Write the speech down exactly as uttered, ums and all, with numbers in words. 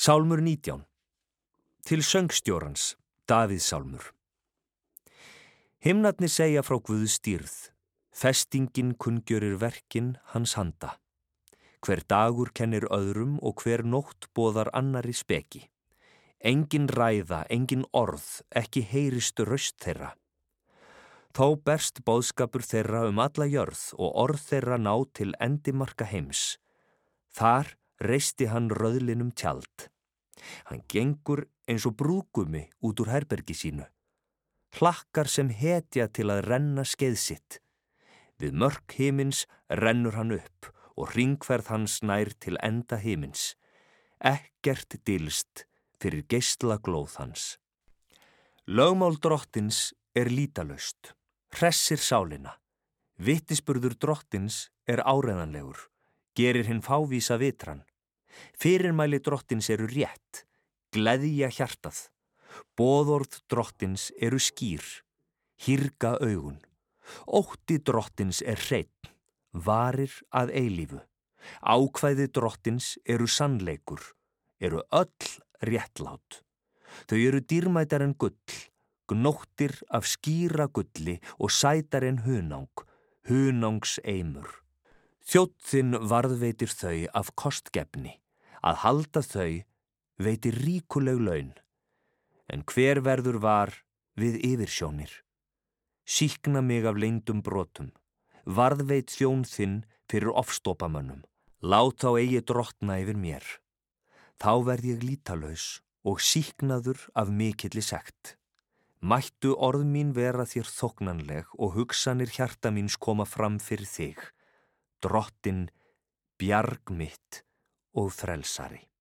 Sálmur nítján. Til söngstjórans, Davíðssálmur. Himnarnir segja frá Guðs dýrð, festingin kunngjörir verkin hans handa. Hver dagur kennir öðrum og hver nótt boðar annari speki. Engin ræða, engin orð, ekki heyrist röst þeirra. Þó berst boðskapur þeirra um alla jörð og orð þeirra ná til endimarka heims. Þar reisti hann rauðlinum tjald. Hann gengur eins og brúðgumi út úr herbergi sínu. Hlakkar sem hetja til að renna skeið sitt. Við mörk himins rennur hann upp og hringferð hans nær til enda himins. Ekkert dylst fyrir geisla glóð hans. Lögmál drottins er lítalaust, hressir sálina. Vitnisburður drottins er áreiðanlegur, gerir hinn fávísa vitran. Fyrirmæli drottins eru rétt, gleðja hjartað. Boðorð drottins eru skýr, hírga augun. Ótti drottins er hreinn, varir að eilífu. Ákvæði drottins eru sannleikur, eru öll réttlát. Þau eru dýrmætar en gull, gnóttir af skýra gulli og sætar en hunang, hunangs eimur. Þjónn þinn varðveitir þau af kostgefni, að halda þau veitir ríkuleg laun. En hver verður var við yfirsjónir? Sýkna mig af leyndum brotum, varðveit þjón þinn fyrir ofstopamönnum. Lát þá eigi drottna yfir mér. Þá verð ég lítalaus og sýknaður af mikilli sekt. Mættu orð mín vera þér þóknanleg og hugsanir hjarta míns koma fram fyrir þig. Drottin, bjarg mitt og frelsari.